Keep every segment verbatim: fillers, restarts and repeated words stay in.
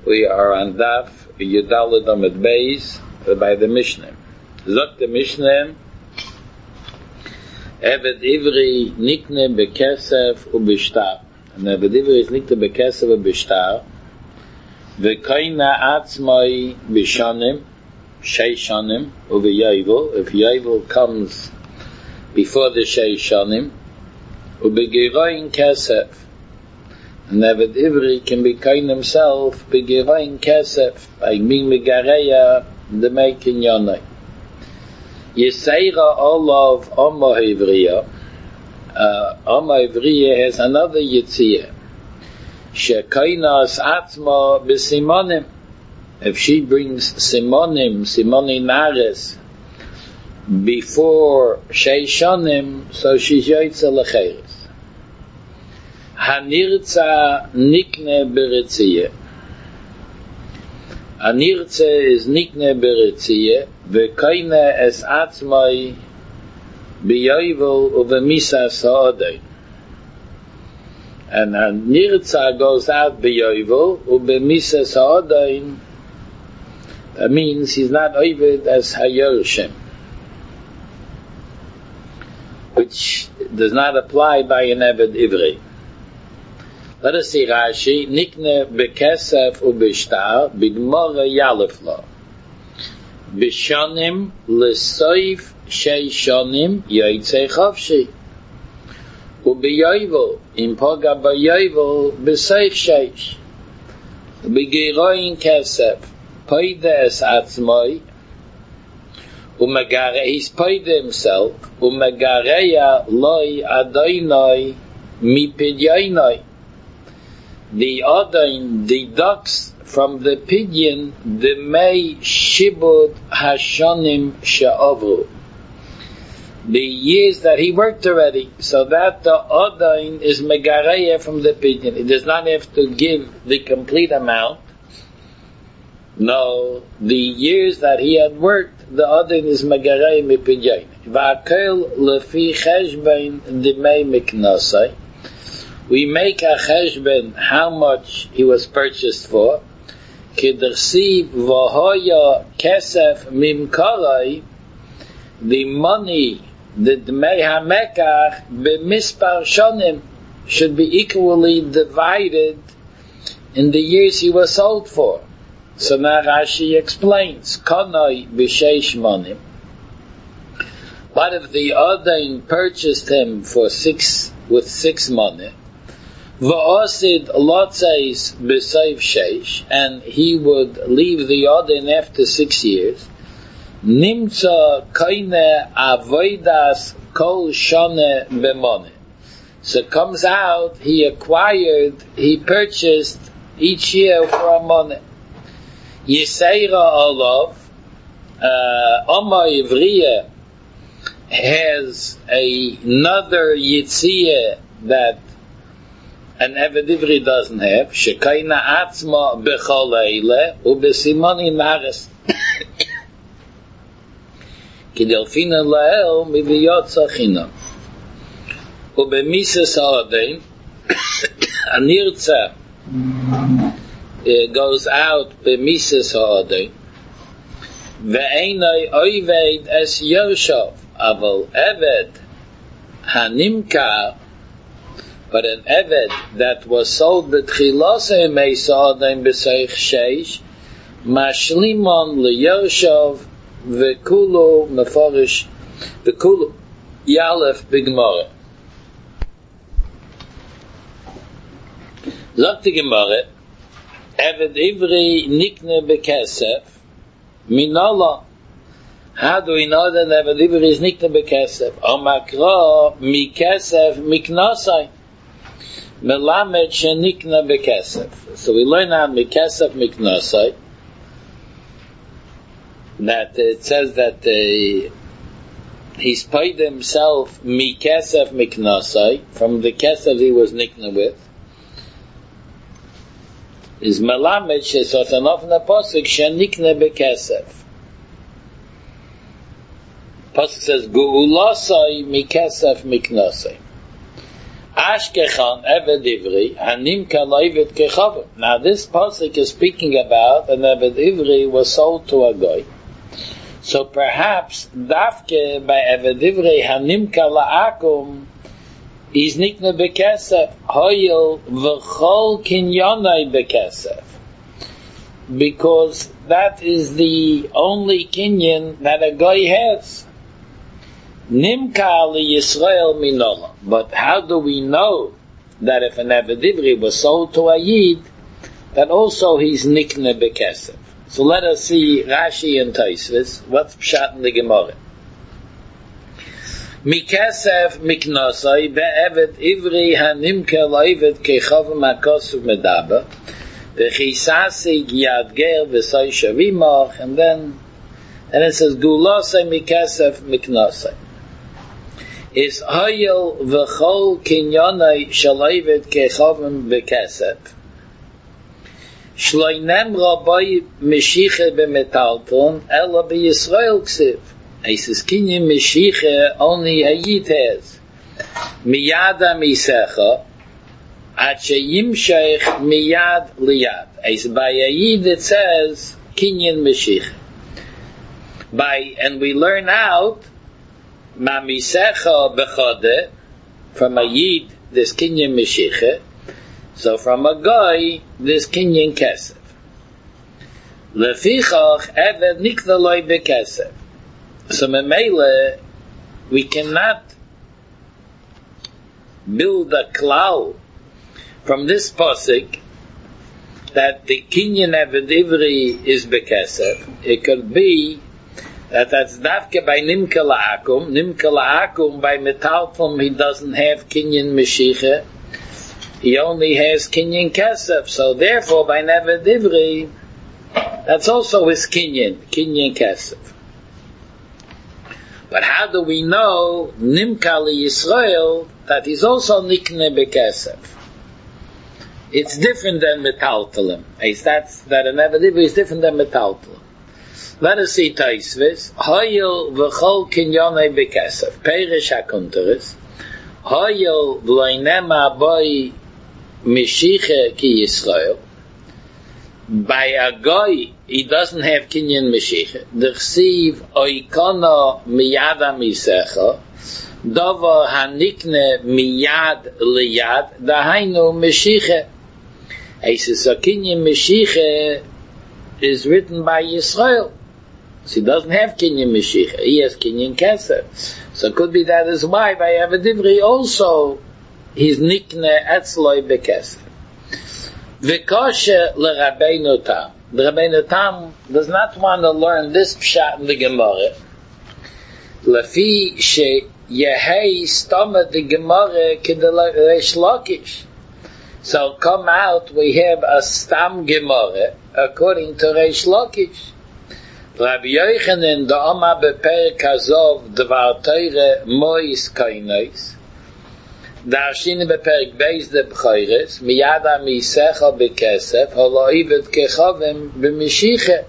We are on Daf Yudalad Amud Beis by the Mishnah. Zok the Mishnah, Eved Ivri Nikne Bekesef Ubishtar. And Eved Ivri is Nikne Bekesef Ubishtar. V'koina Atzmai Bishanim, Sheishanim, Uveyovel. If Yovel comes before the Sheishanim, Ubegiroin Kesef. And Eved Ivri can be kind himself Begiroin Kesef by being Megareya the making Yonai. Yeseira Olav Oma Ivriya. Oma Ivriya has another Yitziyah. Shekainas Atma B'Simonim. If she brings Simonim, Simoni Nares, before Sheishanim, so she's Yoitza L'Cheres. Hanirza Nikne B'Ritziyah. Hanirza is Nikne B'Ritziyah, V'Kaina Es Atzmai B'Yovel U'V'Misa Sa'odai. And Hanirza goes out B'Yovel U'V'Misa Sa'odai. That means he's not Ovid as Hayorshim, which does not apply by an Eved Ivri. Let us see Rashi. Nikne bekesef ubishtar bigmora yalefla. Bishonim lesoif sheishonim yoytzei chavshi. Ubiyovel impoga bayovel besoif sheish. Bigiroin kesef poide es atzmoi. Umegare, he's poide himself. Umegareya loi adoinoi mi pidyainoi. The Adain deducts from the pidyon the May Shibud Hashanim Sha'avru, the years that he worked already, so that the Adain is Megareya from the pidyon. He does not have to give the complete amount. No, the years that he had worked, the Adain is Megareya mi pidyon. Va'akel lefi cheshbein dimei miknasai. We make a cheshben how much he was purchased for. Kidersiv v'hoya kesef mimkarai, the money, the dmei hamekach b'mispar shonim, should be equally divided in the years he was sold for. So now Rashi explains, Kanoi b'sheish monim. What if the Adain purchased him for six, with six money? V'osid lotzeis b'sayv sheish, and he would leave the Adain after six years. Nimtza koine avoidas kol shone b'moneh. So it comes out, he acquired, he purchased each year for a money. Yiseira olav, Oma Ivriya has a, another Yitziyah that an Eved Ivri doesn't have. Shekaina atzma bechol eile ubesimoni nares. Kidelfina lael midiyotza chinam. Ubemises ha'odein anirtza goes out bemises ha'odein ve'enoi oived es yoshov aval eved hanimkar. But an Eved that was sold b'tchilose meisa'odem b'seich sheish, mashlimon liyoshav v'kulu meforish v'kulu yalef b'gmora. Zok the Gemara, Eved Ivri nikne b'kesef minola. How do we know that Eved Ivri is nikne b'kesef? Omakra mikesef miknosai. Melamed shenikna bekesef. So we learn out mikesef miknosai that it says that uh, he's paid himself mikesef miknosai from the kesef he was nikna with. Is melamed shesotanov na posik shenikna bekesef. Pasuk says guulasai mikesef miknosai. Ashkechan Eved Ivri Hanimka Loivet Kechavim. Now this pasuk is speaking about an Eved Ivri was sold to a guy. So perhaps Dafke by Eved Ivri Hanimka La'akum is nikne bekesef hoyel v'chol kinyanai bekesef, because that is the only kinyan that a guy has. Nimka li Yisrael minola. But how do we know that if an Eved Ivri was sold to a Yid, that also he's nikne bekesef? So let us see Rashi and Tosfos. What's pshat in the Gemara? Mikesef miknosai be'eved ivri hanimke lo'eved kechavim hakosuv medaba v'chisasig yadger v'sai shavimach, and then and it says gulasai mikesef miknosai is hayel v'chol kinyanai shalo'eved kechavim bekesef shloinem rabai meshiche b'metalton ela b'Yisrael ksiv. He says, Kinyan Meshiche only a Yid has. Miyada misecha, at sheyimshech miyad liyad. He says, by a Yid it says, Kinyan Meshiche. By, and we learn out, Ma misecha bechode, from a Yid, this Kinyan Meshiche. So from a guy, this Kinyan Kesef. Lefichach, Eved nikna loy bekesef. So memele, we cannot build a klal from this pasuk that the kinyan Eved Ivri is bekesef. It could be that that's dafke by nimka la'akum. Nimka la'akum by metaltum he doesn't have kinyan meshiche. He only has kinyan kesef. So therefore by Eved Ivri, that's also his kinyan, kinyan kesef. But how do we know Nimka li Yisrael that he's also nikne bekesef? It's different than metaltalim. That's that an Eved Ivri is different than metaltalim. Let us see Tosfos. Hayil v'chol kinyanei bekesef. Perish hakunteres. Hayil v'loinema boy mishiche ki Yisrael. By a guy, he doesn't have kinyan meshiche. D'chsiv oikona miyada misecha, dava hanikne miyad liyad, dahainu meshiche. He says, so kinyan meshiche is written by Yisrael. So he doesn't have kinyan meshiche. He has kinyan kesef. So it could be that is why by Eved Ivri also he's nikne etzloi bekesef. V'koshe l'Rabbeinu Tam. The Rabbeinu Tam does not want to learn this pshat in the Gemara. Lefi she yehei stama the Gemara k'de Reish Lakish. So come out, we have a stam Gemara according to Reish Lakish. Rabbi Yochanan da'ama beperek hazov dvar Torah mois kainois. Darshini beperek beis de b'chayres miyada misecha bekesef haloivet kechavim b'mishiche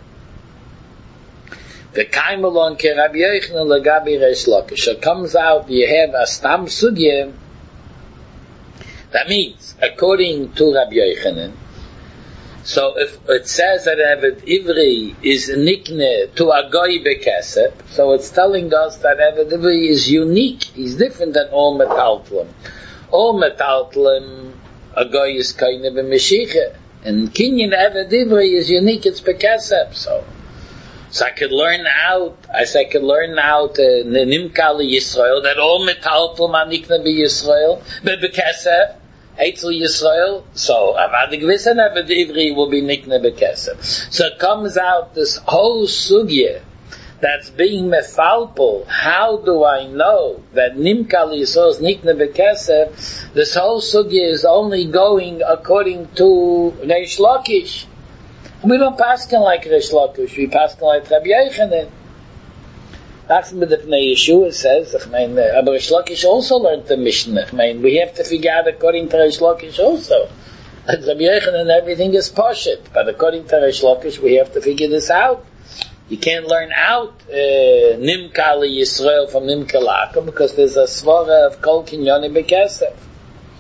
v'kaimelon ke Rabbi Yochanan legabi Reish Lakish. So it comes out you have a stam sugya. That means according to Rabbi Yochanan, so if it says that Eved Ivri is nikne to a goy bekesef, so it's telling us that Eved Ivri is unique. He's different than all metaltlim. All metaltlim, a goy is kind of a meshiche, and kinyan Eved Ivri is unique. It's bekesef. So, so I could learn out. As I could learn out in uh, Nimka li Yisrael that all metaltlim are nikne be Yisrael, but bekesef. Eitzel Yisrael, so Avad Gvissen Eved Ivri will be nikne bekesef. So it comes out this whole sugya that's being mefalpul. How do I know that Nimka Yisrael is nikne bekesef? This whole sugya is only going according to Reish Lakish. We don't paskin like Reish Lakish. We paskin like Rabbi Yochanan. That's with the Pnei Yeshua says, I mean, uh, Reish Lakish also learned the Mishnah. I mean, we have to figure out according to Reish Lakish also. Like Rabbi Yochanan, everything is poshut, but according to Reish Lakish, we have to figure this out. You can't learn out uh, Nimka li Yisrael from Nimka Lakum because there's a svara of Kol Kinyoni Bekesef.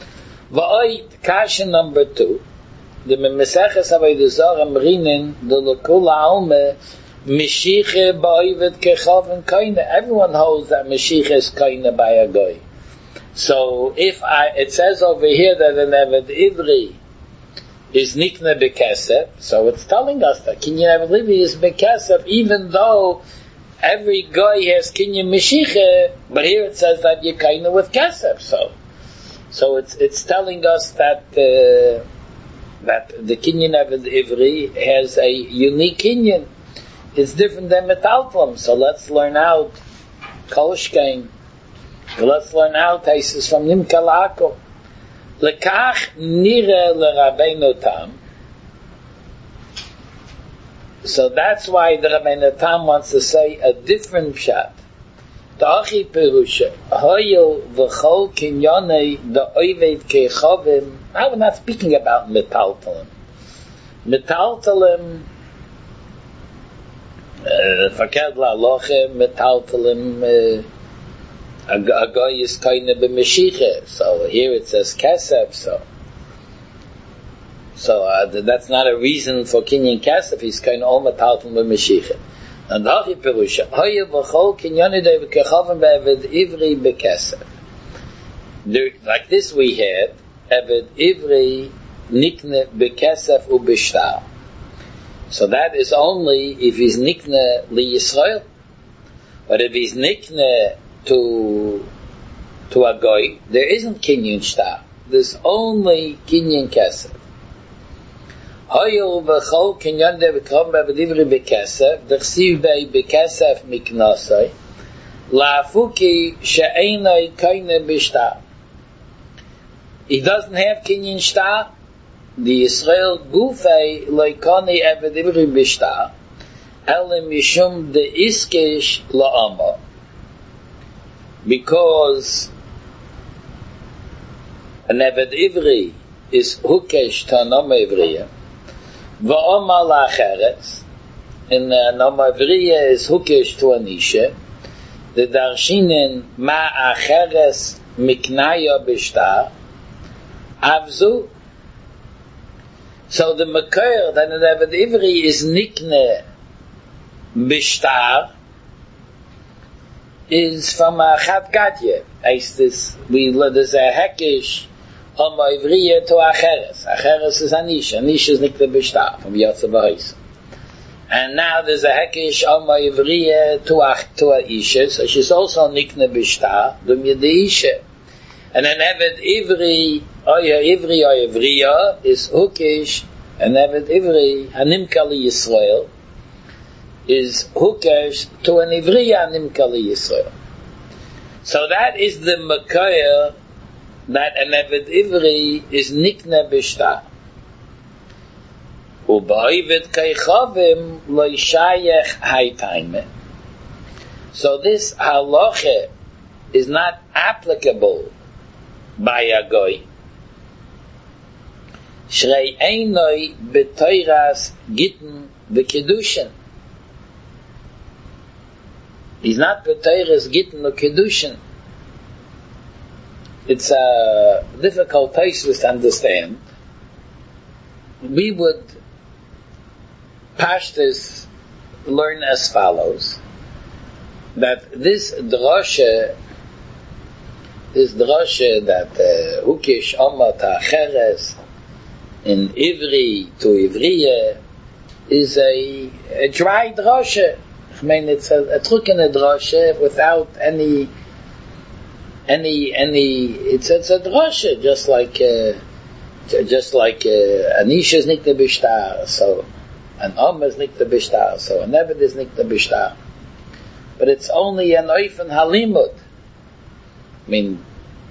V'oid, kasha number two, the Meseches Avodah Zarah Mrinin, the Lekula Alme, Meshiche ba'oived kechaven kaina. Everyone holds that Meshiche is kaina by a goy. So if I, it says over here that an Eved Ivri is nikna bekesef, so it's telling us that Kinyan Eved Ivri is bekesef, even though every guy has Kinyan Meshiche, but here it says that you're kaina with kesef. So, so it's it's telling us that uh, that the Kinyan Eved Ivri has a unique Kinyan. It's different than metaltlum. So let's learn out kolshkein. Let's learn out Taisus from Nimka La'ako. Lekach nire l'Rabbeinu Tam. So that's why the Rabbeinu Tam wants to say a different pshat. Ta'achi perusha hoyel v'chol kinyonei da'oived keichavim. Now we're not speaking about metaltalem. Metaltalem faked la'aloche metaltalem a guy is kind of a meshiche. So here it says kesef. So, so uh, that's not a reason for kinyan kesef. He's kind of all metalton with meshiche. And hachi perusha hoye v'chol kinyonidei v'kechavim be'eved ivri bekesef. Like this we had eved ivri nikne bekesef ubishtar. So that is only if he's nikne li Yisrael, but if he's nikne to to a goy, there isn't kinyan shtar. There's only kinyan kesef. Hoyel v'chol kinyan de v'kram b'avdivri bekesef d'chsiv bei bekesef miknasai la'afuki she'einai kaine b'shtar. He doesn't have kinyan shtar. The Yisrael gufei loikani avdivri b'shtar elim yishum de iskish la'ama. Because an Eved Ivri is hukesh to an Oma Ivriya, v'Oma la'acheretz, and an Oma Ivriya is hukesh to an Isha, the darshinin ma'acheres miknaya b'shtar, avzu. So the Makar that an Eved Ivri is nikne b'shtar, is from a Chat Gadya. This, we, there's a Hekish on my Ivriya to Acheres. Acheres is Anisha. Anisha is Nikta Bishtar from Yotze B'Hois. And now there's a Hekish on my Ivriya to Ach, to a Isha. So she's also Nikta Bishtar, Dum Yede Isha. And an Eved Ivri, Oya Ivri, Oya Ivriya, is Hukish, an Eved Ivri, Hanimka Li Yisrael, is hukesh to an Ivriya nimka li Yisrael. So that is the Makaya that an Eved Ivri is nikna b'shtar. U'ba'oived keichavim lo yishayech haytaime. So this halacha is not applicable by a goy. Shrei einoi b'toiras gitten v'kedushin. He's not b'teiras gitten or kedushin. It's a difficult taisvus to understand. We would pashtus learn as follows: that this drasha, this drasha that hukish amma ta'acheres in Ivri to Ivriya is a, a dry drasha. I mean, it's a, a trukene drasha without any, any, any. It's it's a drasha, just like, uh, just like uh, Anisha is nikta b'shtar, so an Om is nikta b'shtar, so an Eved is nikta b'shtar. But it's only an oifen halimud. I mean,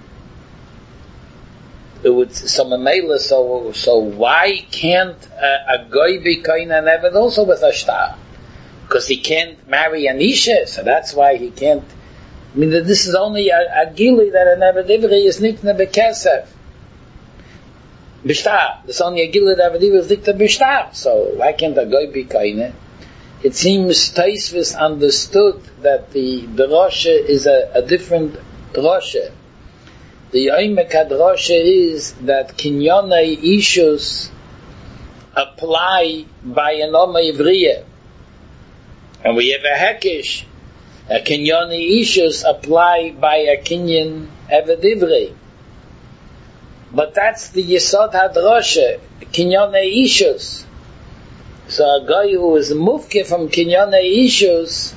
it would some amela. So so why can't a, a goy be kain an Eved also with a shtar? Because he can't marry Anisha, so that's why he can't. I mean, this is only a, a gili that an Eved Ivri is nikna bekesef. Bishtar. There's only a gili that Eved Ivri is nikna bishtar. So why can't a goy be kaine? It seems Taisvis understood that the drasha is a, a different drasha. The Oimek Hadrasha is that Kinyonei issues apply by an Oma Ivriya. And we have a Hekesh. A Kinyonei issues apply by a Kinyan Eved Ivri. But that's the Yesod Hadrasha, Kinyonei issues. So a guy who is mufke from Kinyonei issues,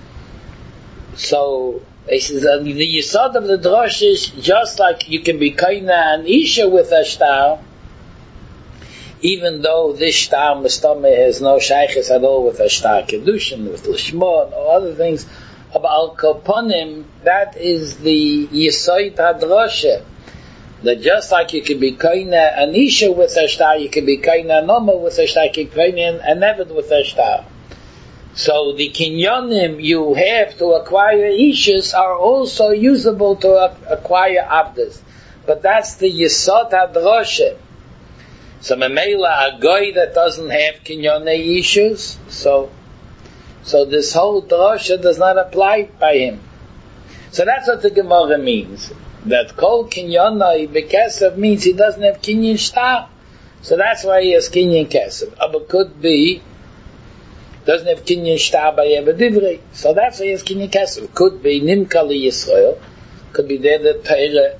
so he says, uh, the Yesod of the Drosh is just like you can be kaina and isha with a shtar, even though this shtar mustame has no shaykhis at all with a shtar kedushin, with lishmon or other things. But al koponim, that is the Yesod Hadrasha. That just like you can be kaina and isha with a shtar, you can be kaina noma with a shtar, you can be kaina and neved with a shtar. So the kinyonim you have to acquire ishas are also usable to acquire avdas. But that's the Yesod Hadrasha. So memela a guy that doesn't have kinyonei ishas, so so this whole drasha does not apply by him. So that's what the Gemara means. That kol kinyonei bekesav means he doesn't have kinyan shtar. So that's why he has kinyan kesav. But could be doesn't have kinyan shtar by Eved Ivri. So that's why he has kinyan kesav. Could be nimka li Yisrael. Could be there that Torah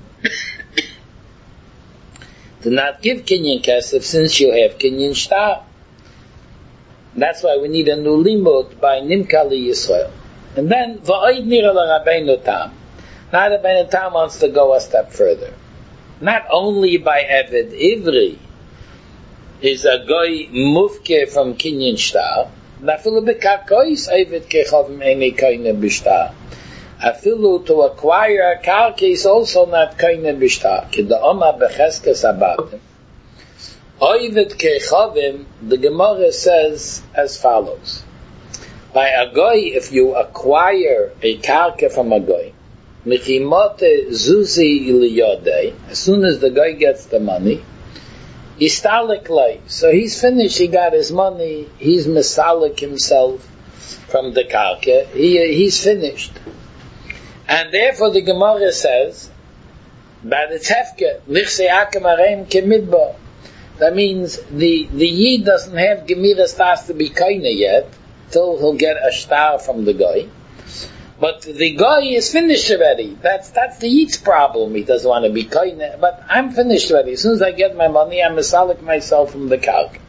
do not give kinyan kesav since you have kinyan shtar. That's why we need a new limud by nimka li Yisrael. And then v'oid nira la Rabbeinu Tam. Now the Rabbeinu Tam wants to go a step further. Not only by Eved Ivri is a guy mufke from kinyan shtar. Nafilu b'karkois Eved kechavim eni kaina b'shtar. Afilu to acquire a karka is also not kaina b'shtar. Ki da'oma b'cheskes abatim. Eved kechavim, the Gemara says as follows. By a guy, if you acquire a karka from a guy, Michimote zuzi iliyodei, as soon as the guy gets the money, istalik lay. So he's finished, he got his money, he's misalik himself from the karka, he, he's finished. And therefore the Gemara says, by the tefke, lichse akem areim kemidbar. That means the, the yid doesn't have gemiras tas to be kaina yet, till he'll get a shtar from the guy. But the guy is finished already. That's that's the yid's problem. He doesn't want to be kaina. But I'm finished already. As soon as I get my money, I'm misalik myself from the karka.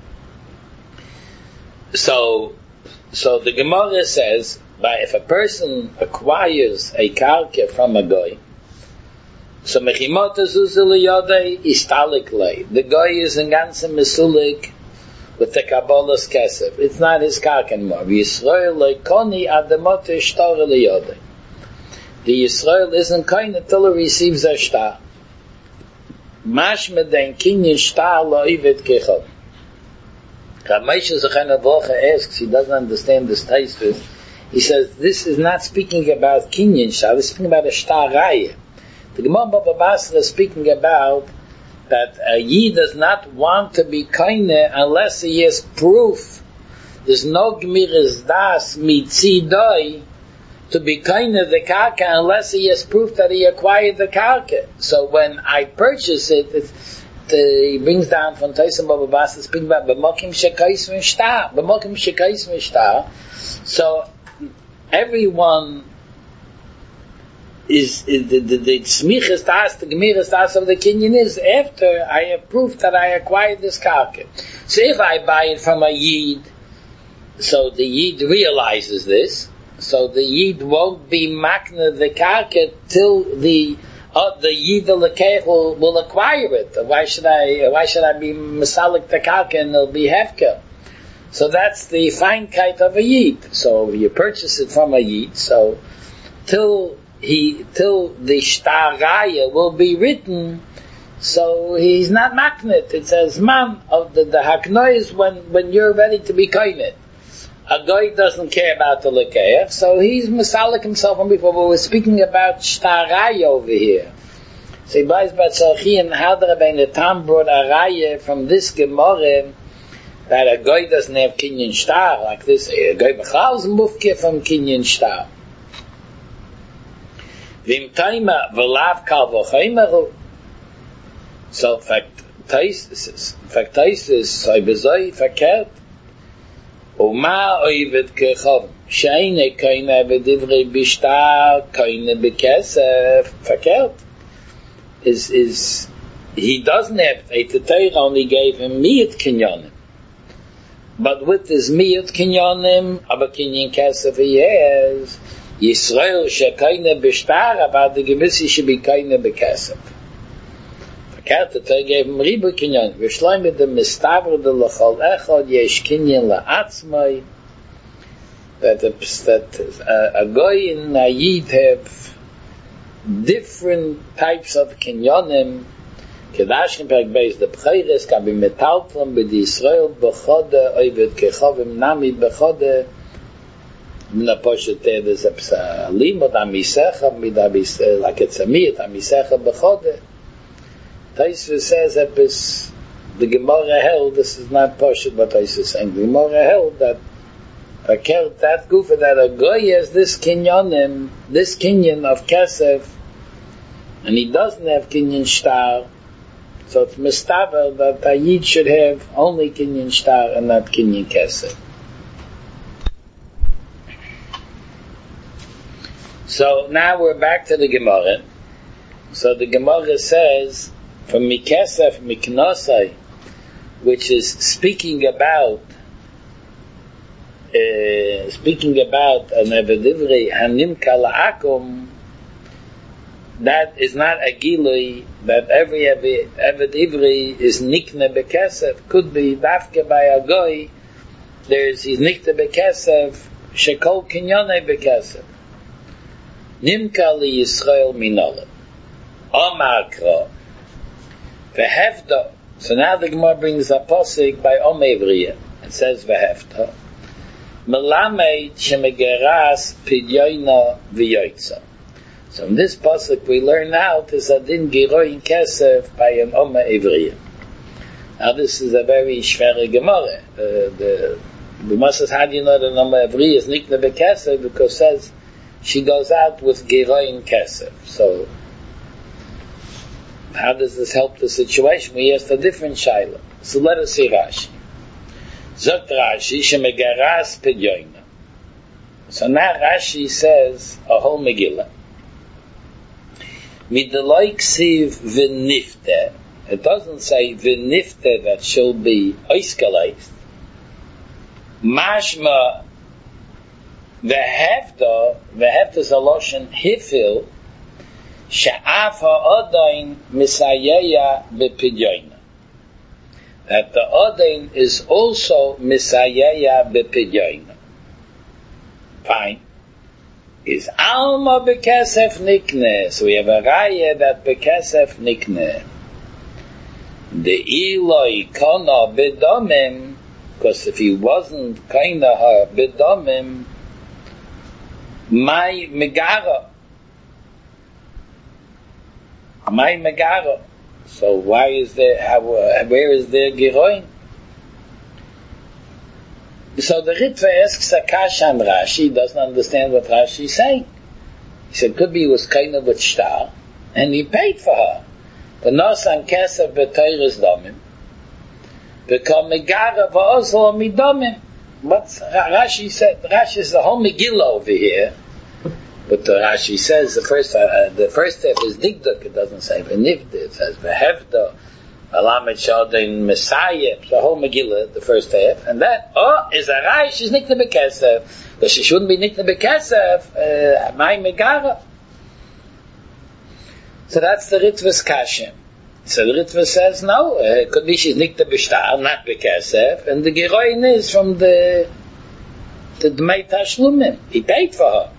So, so the Gemara says, by if a person acquires a karka from a guy, so mechimot azuzil yodei istalik lei. The guy is in ganze misulik with the Kabbalah's kesef. It's not his karka anymore. Yisrael leikoni ademote shtar liyodei. The Yisrael isn't kind until he receives a shtar. Mashme den kinyan shtar lo ivet kechav. Ramesha Zechana Volcha asks, he doesn't understand this taisvis. He says, this is not speaking about kinyan shtar, this is speaking about a shtar raya. The Gemara Baba Basra is speaking about that a yid does not want to be kaina unless he has proof. There's no gemiras das mitzidoi to be kaina the karka unless he has proof that he acquired the karka. So when I purchase it, it's, the, he brings down from Taisim Baba Basra speaking about b'mokim shekais v'shtar, b'mokim shekais v'shtar. So everyone is, is the the, the smichas tas, the gemiras tas of the kinyan is after I have proof that I acquired this karka. So if I buy it from a yid, so the yid realizes this, so the yid won't be makna the karka till the uh, the yid lekech will, will acquire it. Why should I? Why should I be masalik the karka and it'll be hefka? So that's the feinkeit of a yid. So you purchase it from a yid, so till He till the shtar raya will be written, so he's not maknit. It says man of the, the hakno is when when you're ready to be kainit. A guy doesn't care about the lekeach, so he's misalik himself on before. But we're speaking about shtar raya over here. So he buys batzarchi and how the Rabbeinu Tam brought a raya from this Gemara that a guy doesn't have kinyan shtar like this. A guy b'chal is mufke from kinyan shtar. Vim taima v'lav kal v'chaymeru. So, fact, taisis, fact, taisis, so bezoi, verkehrt. Uma oivet kechov, sheine keine bedivrei bishtar, keine bekesef, verkehrt. Is, is, he doesn't have, the Torah only gave him miyat kinyonim. But with his miyat kinyonim, aber kinyan kesef he has, Yisrael shekaine bishtar, aber the gewissi should be keine bekesef. Verkehrt, the Torah gave him ribu kinyonim. V'shleim with the mistavr de l'chol echad, yesh kinyan la'atzmai, that, that uh, a goy and a yid have different types of kinyonim. Kedashim perek beis the b'chayres can be metaltlam b'di Yisrael b'chode oivet kechovim nami b'chode mina poshet there's a limod amisecha midabis like it's a miyat amisecha b'chode. Taisva says that this, the Gemara held, this is not poshet but Taisva is saying the Gemara held that Fakert, that gufa that a goy has this kinyonim, this kinyon of kesef, and he doesn't have kinyon shtar, so it's mistaver that a yid should have only kinyon shtar and not kinyon kesef. So now we're back to the Gemara. So the Gemara says, from mikesef miknosai, which is speaking about Uh, speaking about an Evedivrei Hanim Kala'akum, that is not a Gilui, that every Evedivrei is Nikne Bekesef, could be Dafke by a Goy, there's his Nikne Bekesef, Shekol Kinyone Bekesef. Nimka li Yisrael Minola. Omar Kro. Vehefta. So now the Gemara brings a posik by Om Evriya. It says Vehefta. Melamed shemegeras pidyoina v'yoytza. So in this pasuk we learn out is adin giroin kesef by an Oma Evriya. Now this is a very shvere Gemara. Uh, the Gemara says, how do you know that an Oma Evriya is nikne bekesef? Because it says she goes out with giroin kesef. So how does this help the situation? We asked a different shayla. So let us see Rashi. Zot Rashi shemegaras pedyoina. So now Rashi says a whole Megillah. Midloi ksiv v'nifte. It doesn't say v'nifte that shall be oiskalized. Mashma v'hefta, v'hefta is a loshen hifil she'af ha'odain misayeya b'pedyoina. That the Odain is also Misayeya B'Pidyoina. Fine. Is Alma B'Kesef Nikne. So we have a Raya that B'Kesef Nikne. The Eloi Kona B'Domim, because if he wasn't Kaina her B'Domim, my Megara. My Megara. So why is there, how, uh, where is there Giroin? So the Ritva asks Akash and Rashi, he doesn't understand what Rashi is saying. He said, could be he was kind of with shtar, and he paid for her. The Nosan Kesef B'Teiris Domim, become Megara V'Ozlo Midomim. But Rashi said, Rashi is the whole Megillah over here. But the Rashi says the first uh, the first step is digduk. It doesn't say v'nivda. It says v'hevda, alamed shadin messiah. The whole Megillah, the first step, and that oh is a Rashi. She's nikne bekesef, but she shouldn't be nikne bekesef. My megara. So that's the Ritva's kashem. So the Ritva says no. It could be she's nikne b'shtar, not bekesef, and the giroin is from the the Dmei Tashlumim. He paid for her.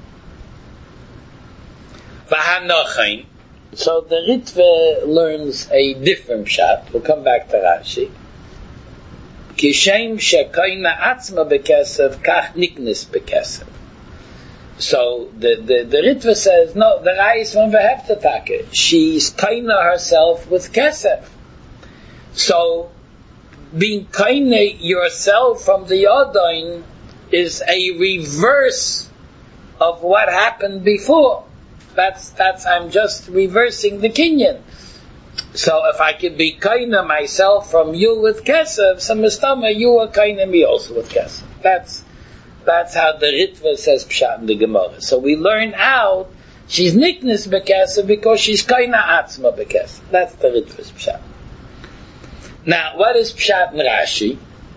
So the Ritva learns a different shot. We'll come back to Rashi. Kishem shekayna atzma bekesef kach niknis bekesef. So the, the, the Ritva says, no, the Rai is from Veheftatake. She's kaina herself with kesef. So being kaina yourself from the Yodain is a reverse of what happened before. that's, that's, I'm just reversing the kinyan. So if I could be kaina myself from you with kesef, so mistama, you are kaina me also with kesef. That's, that's how the Ritva says pshat in the Gemara. So we learn out she's niknis bekesef because she's kaina atzma bekesef. That's the Ritva's pshat. Now, what is pshat in Rashi?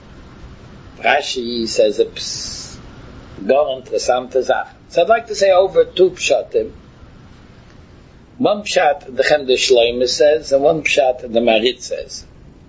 Rashi says a ps, go interessante Sache. So I'd like to say over two pshatim. One pshat the Chemde Shloime says, and one pshat the Marit says.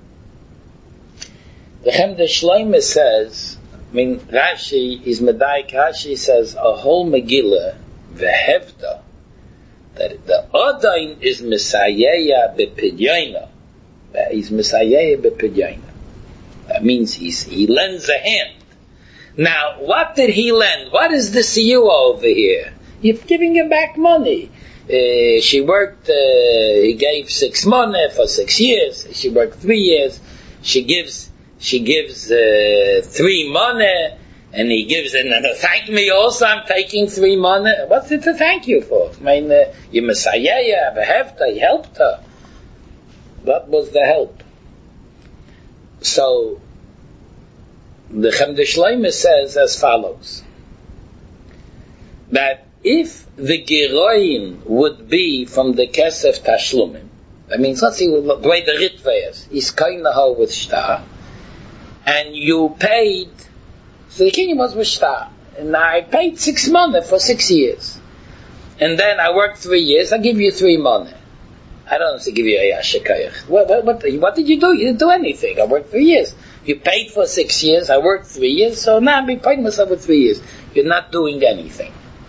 The Chemde Shloime says, I mean, Rashi is Medaik, Rashi says, a whole Megillah, vehevda, that the Odain is Messiah bepidyaina. He's Messiah bepidyaina. That means he's, he lends a hand. Now, what did he lend? What is the siyua over here? You're giving him back money. Uh, she worked, uh, he gave six money for six years. She worked three years. She gives, she gives, uh, three money, and he gives, and uh, thank me also, I'm taking three money. What's it to thank you for? I mean, uh, you Messiah, you helped her. What was the help? So, the Chemde Shloime says as follows, that if the Geroin would be from the Kesef Tashlumim, that means, let's see the way the Ritva is, he's kainaha with shtar, and you paid, so the kinyan was with shtar, and I paid six money for six years, and then I worked three years, I give you three money. I don't have to give you a yashikayach. What, what, what, what did you do? You didn't do anything. I worked three years. You paid for six years, I worked three years, so now I'm paying myself for three years. You're not doing anything.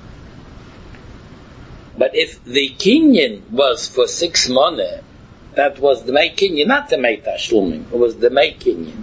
But if the kinyan was for six money, that was the Mei kinyan, not the Mei Tashlumim, it was the Mei kinyan.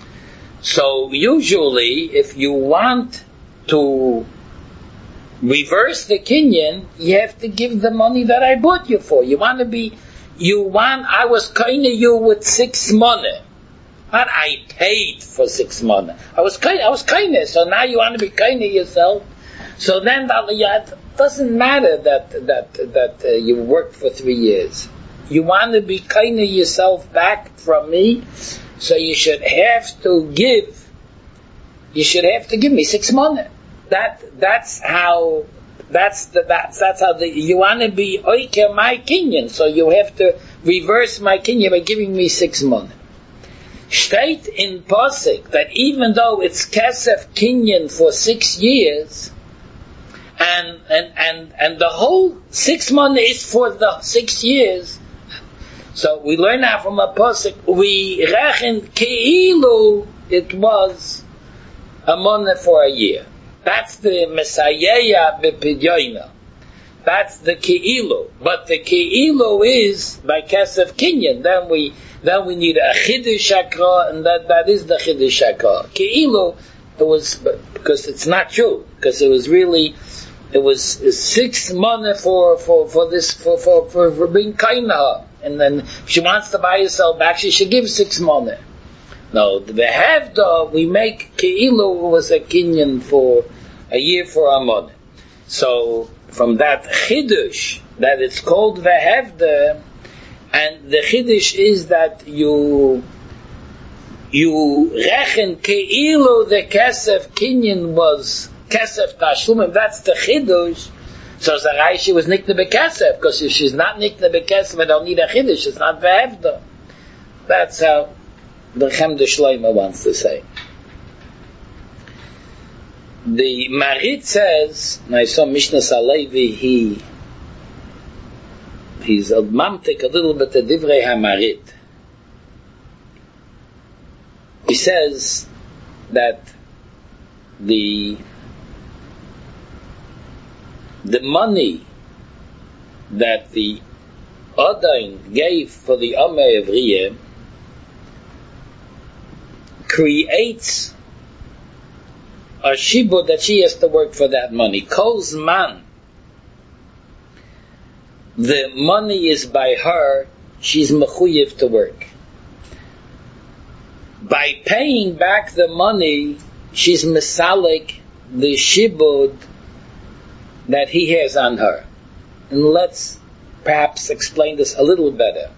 So usually, if you want to reverse the kinyan, you have to give the money that I bought you for. You want to be, you want, I was kind of you with six money. Not I paid for six money. I was kind, I was kind of, so now you want to be kind of yourself. So then that, yeah, it doesn't matter that, that, that uh, you worked for three years. You want to be kind of yourself back from me, so you should have to give, you should have to give me six money. That that's how that's the, that's that's how the, you want to be oike my kinyan, so you have to reverse my kinyan by giving me six money. State in Pasuk that even though it's kesef kinyan for six years, and and and and the whole six money is for the six years, so we learn now from a Pasuk we rechen keilu it was a money for a year. That's the Messiah b'pidyoina. That's the Ke'ilu. But the Ke'ilu is by Kesef Kinyan. Then we then we need a Chiddush Hakra, and that, that is the Chiddush Hakra. Ke'ilu, it was, because it's not true, because it was really, it was six money for, for, for this, for, for, for, for being kind to her. And then if she wants to buy herself back, she should give six money. No, the Behevda, we make Ke'ilu was a kinyan for a year for our money. So, from that Chiddush, that it's called Behevda, and the Chiddush is that you, you rechen Ke'ilu the Kesef kinyan was Kesef Tashlumim, that's the Chiddush. So Zarai, she was Nikne Bekesef, because if she's not Nikne Bekesef, I don't need a Chiddush, it's not Behevda. That's how the Chemde Shloime wants to say. The Marit says, and I saw Mishnah Salevi, he he's a mamtik a little bit of Divrei HaMarit. He says that the the money that the Odain gave for the Ameh Evriyeh creates a shibud that she has to work for that money. Kol's man, the money is by her, she's mechuyev to work. By paying back the money, she's mesalik the shibud that he has on her. and let's perhaps explain this a little better.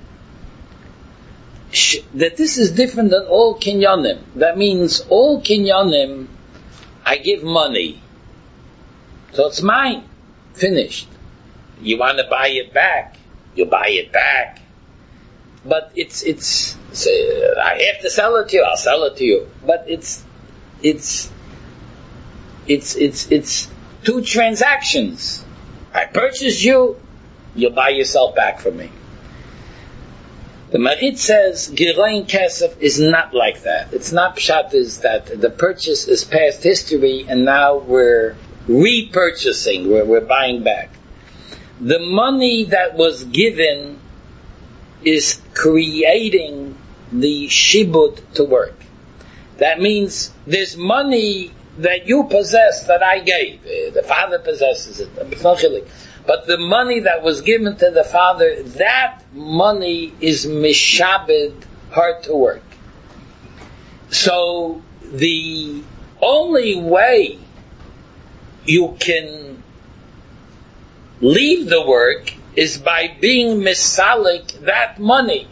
That this is different than all kinyanim. That means all kinyanim, I give money, so it's mine, finished. You want to buy it back, you buy it back. But it's it's, it's uh, I have to sell it to you, I'll sell it to you. But it's it's it's it's it's two transactions. I purchased you, you buy yourself back from me. The Marit says Giroin Kesef is not like that. It's not pshat is that the purchase is past history and now we're repurchasing, we're, we're buying back. The money that was given is creating the shibud to work. That means there's money that you possess that I gave. The father possesses it. It's not chilek. But the money that was given to the father, that money is mishabed, hard to work. So the only way you can leave the work is by being misalik that money.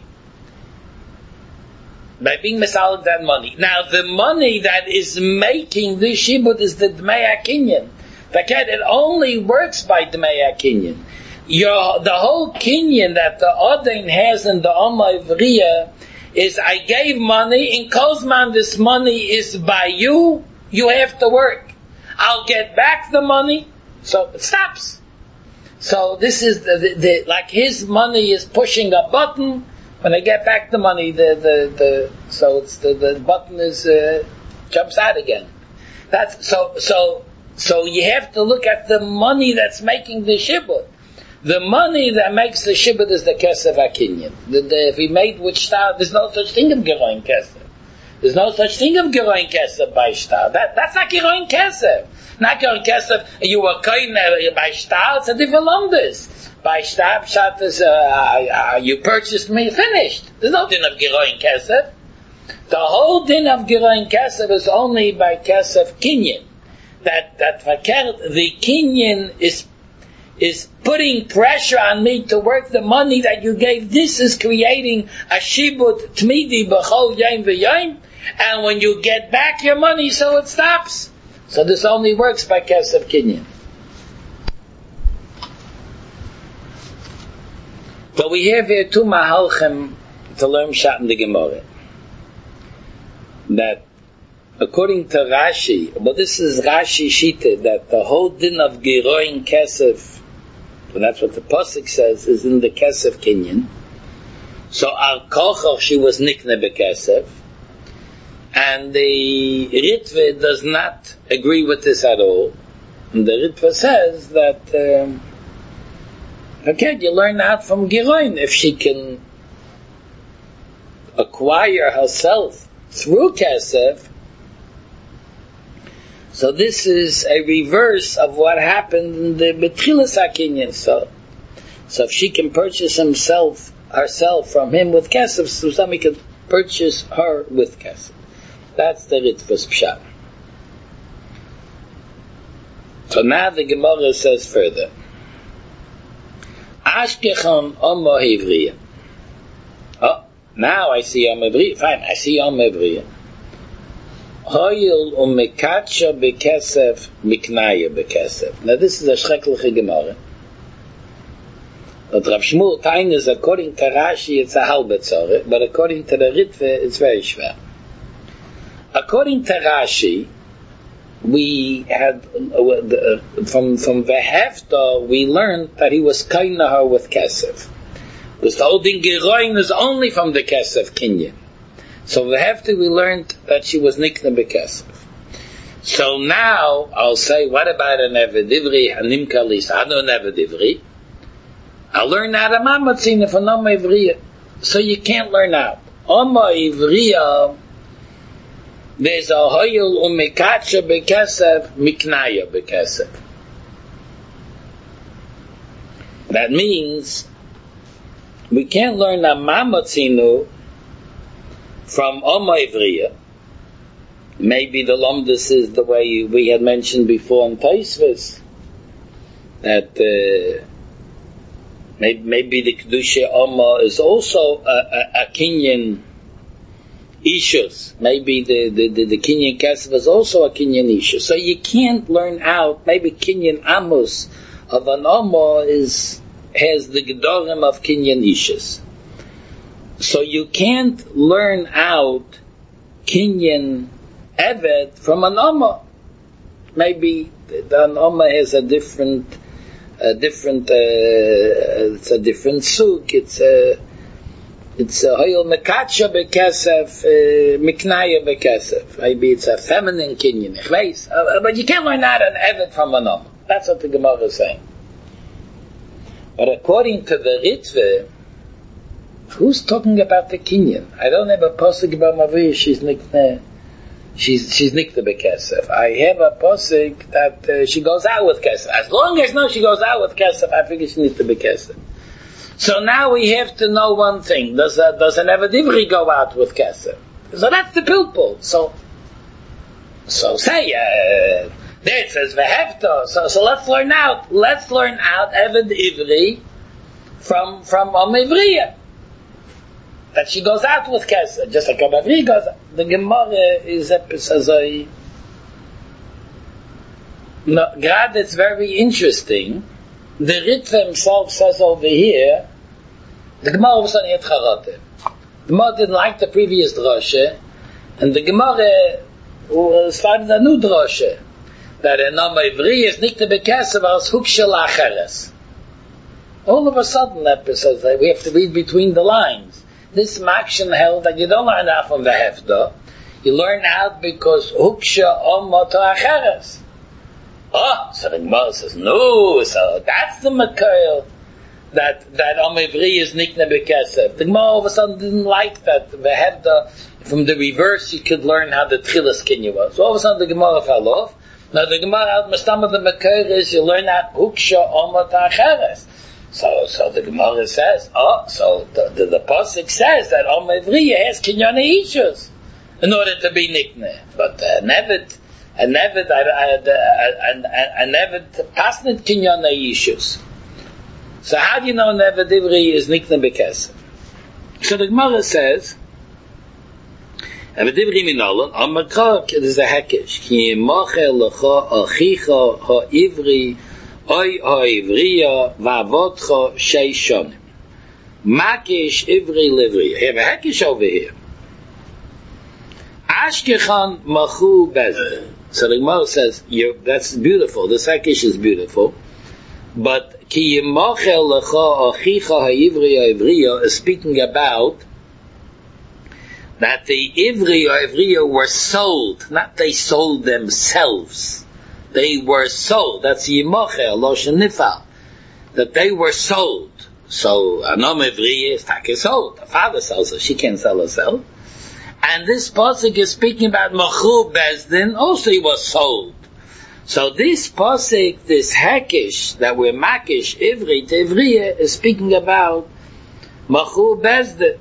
By being misalik that money. Now the money that is making the shibud is the Dmei HaKinyan. It only works by Dmei HaKinyan. Your, the whole Kinyan that the Odain has in the Oma Ivriya is I gave money, in Kozman this money is by you, you have to work. I'll get back the money, so it stops. So this is the, the, the like his money is pushing a button, when I get back the money, the, the, the so it's the, the button is uh, jumps out again. That's so so So you have to look at the money that's making the shibud. The money that makes the shibud is the kesef hakinyan. The, the, if he made with shtar, there's no such thing of geroin kesef. There's no such thing of geroin kesef by shtar. That, that's not geroin kesef. Not geroin kesef, you were koin by shtar, it's a different lumbus. By shtar, pshat is, uh, uh, you purchased me, finished. There's no din of geroin kesef. The whole din of geroin kesef is only by kesef kinyan. That that the Kinyan is is putting pressure on me to work the money that you gave. This is creating a shibud tmidi b'chol yom v'yom, and when you get back your money, so it stops. So this only works by kesef Kinyan. So we have here two mahalchem to learn shat in the Gemara. That according to Rashi, but this is Rashi Shita, that the whole din of Giroin Kesef, and that's what the Pasuk says, is in the Kesef Kinyan. So Al Kochach, she was Nikne Bekesef, and the Ritva does not agree with this at all. And the Ritva says that, um, okay, you learn out from Giroin, if she can acquire herself through Kesef. So this is a reverse of what happened in the Betchilas HaKinyan. So, so if she can purchase himself, herself from him with Kesef, so somebody can purchase her with Kesef. That's the Ritva's Pshat. So now the Gemara says further. Ashkechon Omo Hivriya. Oh, now I see Omo Hivriya. Fine, I see Omo Hivriya. Hoyel umekacha bekesef miknaya bekesef. Now this is a schreckliche Gemara. But Rav Shmuel Tain is according to Rashi it's a halbe tzore, but according to the Ritve it's very schwer. According to Rashi, we had uh, from from Vehefta we learned that he was kainahar with kesef. Because the whole thing Giroin is only from the kesef kinyan. So we have to, we learned that she was nikna bekesef. So now I'll say, what about an evedivri, hanim kalis, I don't have evedivri. I'll learn out a mamatzina for Oma Ivriya. So you can't learn out. Oma Ivriya, there's a hoyul umikacha bekesef, miknaya bekesef. That means we can't learn a mamatzinu from Oma Ivriya. Maybe the Lomdus is the way we had mentioned before in Taisvis, that uh, Maybe, maybe the Kedusha Amma is also a, a, a Kinyan Ishus. Maybe the, the, the, the Kinyan Kesef is also a Kinyan Ishus. So you can't learn out, maybe Kinyan Amos of an Amma is, has the Gedorim of Kinyan Ishus. So you can't learn out Kinyan Evet from an Amma. Maybe the an Amma has a different a different uh, it's a different suk, it's a it's a hoyel mekatsha bekesef, miknaya bekesef. Maybe it's a feminine kinyan, ich weiß, uh, but you can't learn that an evet from an Amma. That's what the Gemara is saying. But according to the Ritve, who's talking about the kinyan? I don't have a pasuk about Mavriya, she's nikne She's she's nikta bekesef. I have a posik that uh, she goes out with kesef. As long as no, she goes out with kesef, I figure she needs to be kesef. So now we have to know one thing: does a, does an Eved Ivri go out with kesef? So that's the pilpul. So so say uh, there it says vehefta. So so let's learn out. Let's learn out Eved Ivri from from Amivriya. That she goes out with kesef, just like Amivri goes out. The Gemara is episazoi. No, God, it's very interesting. The Ritva himself says over here, the Gemara was on Yetcharote. The Gemara didn't like the previous droshe, and the Gemara started a new droshe, that a Nama Ivri is nicht to be kesef als hukshel acheres. All of a sudden, episode, we have to read between the lines. This makshin held that you don't learn out from the hefda, you learn out because huksha omma to acheres. Oh, so the Gemara says, no, so that's the makayel that that Amivri is nikne bekesef. The Gemara all of a sudden didn't like that the hefda, from the reverse you could learn how the tchilas kinyan was. So all of a sudden the Gemara fell off. Now the Gemara out mastama the makayel is you learn out huksha omma to acheres. So, so the Gemara says, oh, so the, the, the Pasuk says that Amivriya has Kinyan Ishus in order to be nikne. But uh, Nevet, a Nevet, a Nevet pasnit Kinyan Ishus. So how do you know Nevet Ivri is nikne bekesef? So the Gemara says, Nevet Ivri minolon, Amakar, there's a hekesh, Ki yimachel lecha achicha ha-ivri Oy oy ivriya va'avotcha shei shonim. Makish ivri livriya. You have a hekish over here. Ashkechan machu bezdin. So the Gemara says, that's beautiful. This hekish is beautiful. But ki yimachel lecha achicha ha'ivriya ivriya is speaking about that the ivri or ivriya were sold, not they sold themselves. They were sold. That's Yimochel, Loshen Nifal. That they were sold. So, Anom Ivriya is Taka sold. The father sells her. She can't sell herself. And this pasuk is speaking about Machu Bezdin. Also he was sold. So this pasuk, this Hekish, that we're Makish, Ivri to Ivriya, is speaking about Machu Bezdin.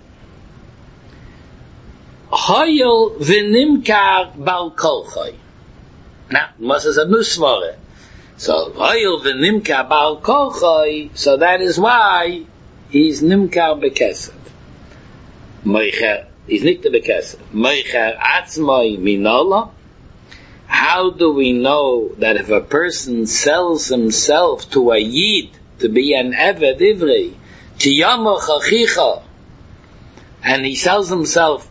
Hoyel v'nimkar bal kolchoy. Now, Moses said nusmore. So, Hoyel v'nimkar bal kolchoy, so that is why he's nimkar bekesef. Moicher, he's nikta bekesef. Moicher atzmoi minola. How do we know that if a person sells himself to a yid, to be an eved ivri, tiyamo chachicha, and he sells himself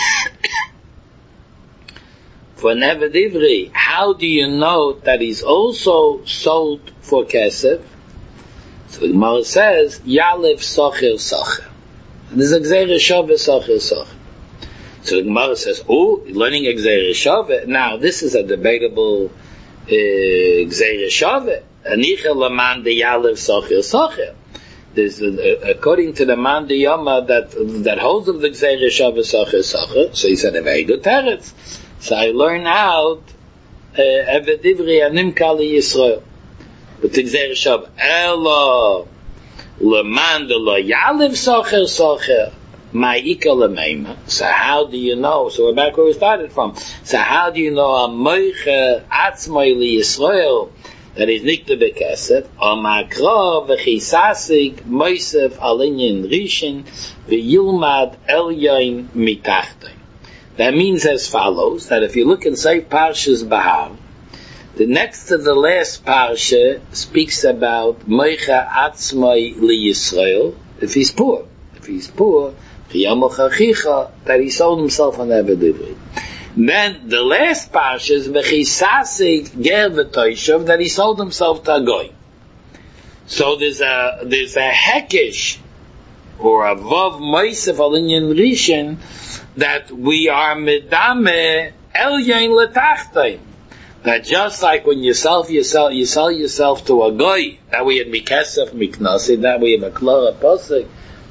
for an Eved Ivri, how do you know that he's also sold for kesef? So the Gemara says, Yalev socher socher. This is Gzeir Shaveh socher socher. So the Gemara says, oh, learning Gzeir Shaveh. Now, this is a debatable uh, Gzeir Shaveh. Anicha laman de Yalev socher socher. There's, uh, according to the man de Yama that that holds of the Gzeir Shaveh socher socher, so he said a very good teretz. So I learn out Eved Ivri Animka Li Yisrael. But the Gzeir Shaveh Elo Leman de Lo Yalev Socher Socher Ma'ika Lemeima. So how do you know? So we're back where we started from. So how do you know a Moiche Atzmoi Li Yisrael that is nikne bekesef, amakra v'chisasig moisef alinyin rishin v'yilmad elyain mitachtay. That means as follows, that if you look inside Parshas Bahar, the next to the last Parsha speaks about Moicha Atzmai Li Yisrael, if he's poor. If he's poor, that he sold himself on Eved Ivri. Then the last Parsha is V'chisasig Ger V'toishav, that he sold himself to a goy. So there's a, there's a hekesh, or a vav moisef alinyan rishon, that we are medame elyain letachtay. That just like when you sell yourself, you sell yourself to a goy, that we have mikesef miknasi, that we have a klara posik,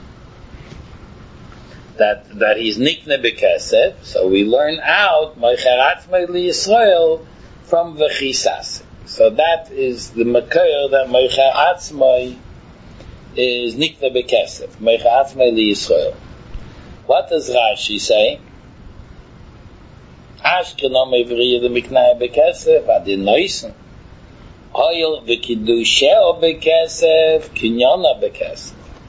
that that he's nikne bekesef. So we learn out Moicherat Li Yisrael from v'chisas. So that is the makir that Moicherat is nikne bekesef. Moicherat Li Yisrael. What does Rashi say? Ashkenom evriye de miknai bekesef adin noisen. Oil v'kidusheo bekesef kinyona bekesef.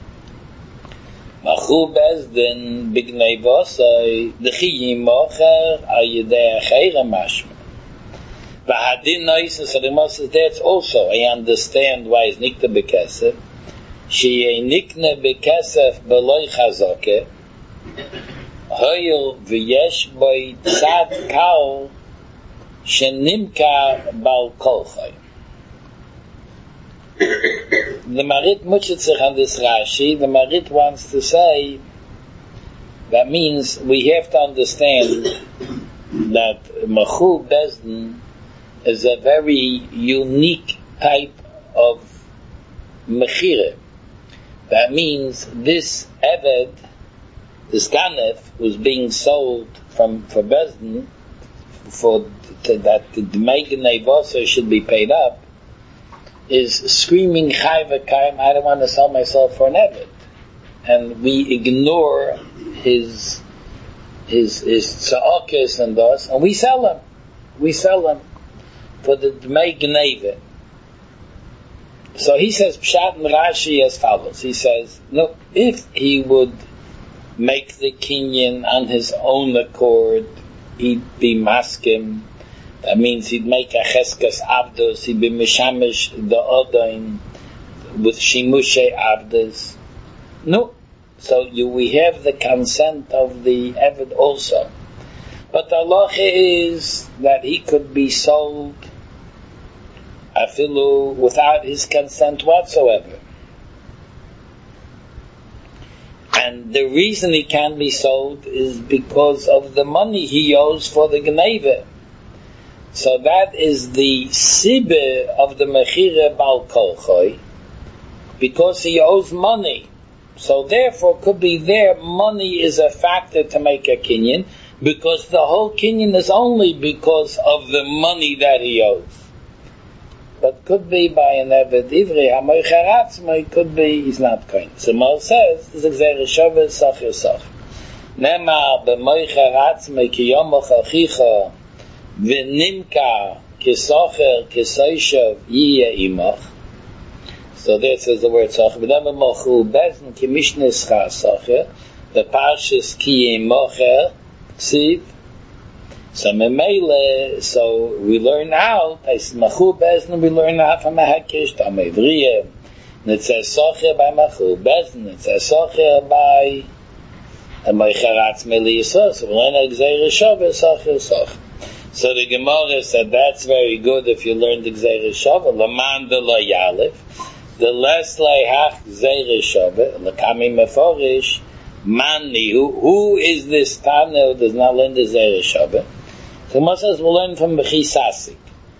Machu bezdin bignei vosai d'chiyim mocher ayidei achayra mashma. V'hadin noisen, so the Moses says that's also, I understand why it's nikne bekesef. Sheyei nikne bekesef beloi chazokeh. Hoyel v'yesh boi tzad kal shenimka bal kolchay. The Marit muchit sich on this Rashi. The Marit wants to say that means we have to understand that Machu Bezdin is a very unique type of mechire. That means this Eved, this Ganef, was being sold from for Bezdin for to, that the Dmei Vosa should be paid up, is screaming Chai v'Kaim, I don't want to sell myself for an Eved, and we ignore his his his tza'okes and thus, and we sell him, we sell him for the Dmei Gneve. So he says Pshat and Rashi as follows. He says, look, if he would make the kinyan on his own accord, he'd be maskim. That means he'd make a cheskas avdos, he'd be mishamish the odain with shimushe avdos. No. So you, we have the consent of the Eved also. But the halacha is that he could be sold afilu without his consent whatsoever. And the reason he can't be sold is because of the money he owes for the Gneve. So that is the sibbe of the Mechire Bal Kolchoi, because he owes money. So therefore could be there, money is a factor to make a kinyan, because the whole kinyan is only because of the money that he owes. But could be by an Eved Ivri, HaMoicharatzma, could be, he's not kind. So Mal says, this is Gzeir Shaveh Sachir Sach. Nema b'Moicharatzma ki yomoch achicha v'nimka kisocher kisoishav yiyeh imach. So there it says the word Sachir. V'nema mochu bezn ki mishnes cha Sachir, the parshas ki yemocher ksiv. So memele, so we learn out, as Machu Bezdin, we learn out from a Hakish, Tam Evriye, and it says Socher by Machu Bezdin, it says Socher by Moicherat Li Yisrael, so we learn out Gzeir Shaveh, Socher, Socher. So the Gemara said that's very good if you learn the Gzeir Shaveh, Laman de la Yalef, the less Leihach Gzeir Shaveh, Lekami Meforish, Mani, who, who is this Tana who does not learn the Gzeir Shaveh? So Moses will learn from Bechisasik.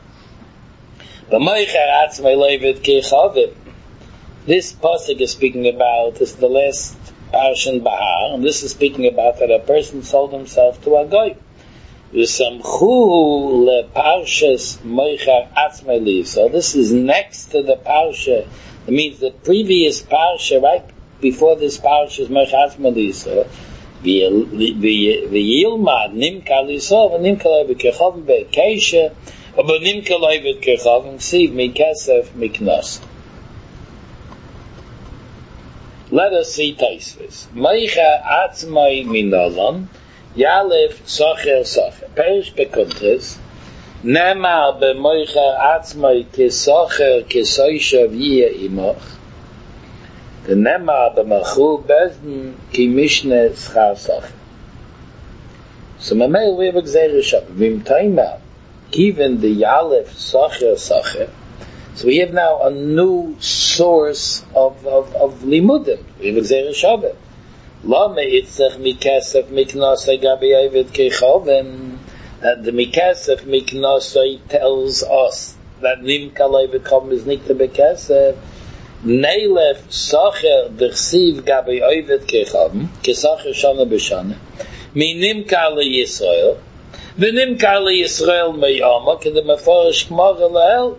This pasuk is speaking about, this is the last Parshan Bahar, and this is speaking about that a person sold himself to a goy. So this is next to the Parsha. It means the previous Parsha, right before this Parsha is Moicha Atzmai Li Yisrael. V'yilmad nimka lisov v'nimka le'bekechov be'keisha Aber nimke leivet kechavim siv mikesef miknos. Let us see Taisvis. Meicha atzmai minolan yalef socher socher. Perish bekuntres nemar b'meicha atzmai kesocher kesoishav yeh imoch. The nemar b'machu bezden ki mishne schar socher. So Mamel we have a gzeir shab. Vim taima given the yalef socher socher. So we have now a new source of, of, of limudim. We have Gzeir Shabbat. Lama itzach mikasef miknosai gabi ayvet kechavim. That the mikasef miknosai tells us that nim kalei bekom is nikta bekasef. Neilef sacher dersiv gabi ayvet kechavim. Kesacher shana b'shana. Minim kalei Yisrael. V'nim kalei Yisrael meyamak. And the mefarish k'mar elahel.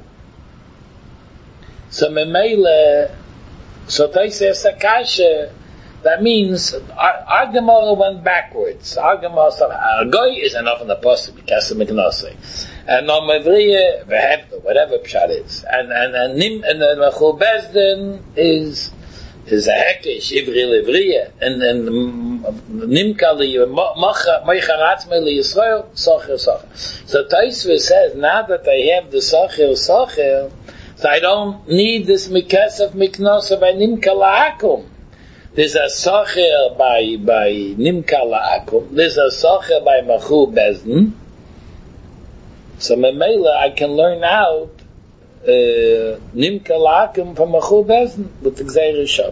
So Memele, so Taisa Sakasha, that means our, our Gemara went backwards. Our Gemara said, our Goy is enough in the Pasuk, because of Miknosei. And on Mavriya, Vehevda, whatever Pshat is. And, and, and Nim, and the Mechul Bezdin is, is a Hekesh, Ivri Livriya. And, and Nimkali, Moicha Ratzmei Li Yisrael, Socher, Socher. So Taisa says, now that I have the Socher, Socher, so I don't need this mikasef miknosa by nimka la'akum. There's a socher by, by nimka la'akum. There's a socher by machu bezdin. So memela I can learn out uh, nimka la'akum from machu bezdin with the gzeir shab.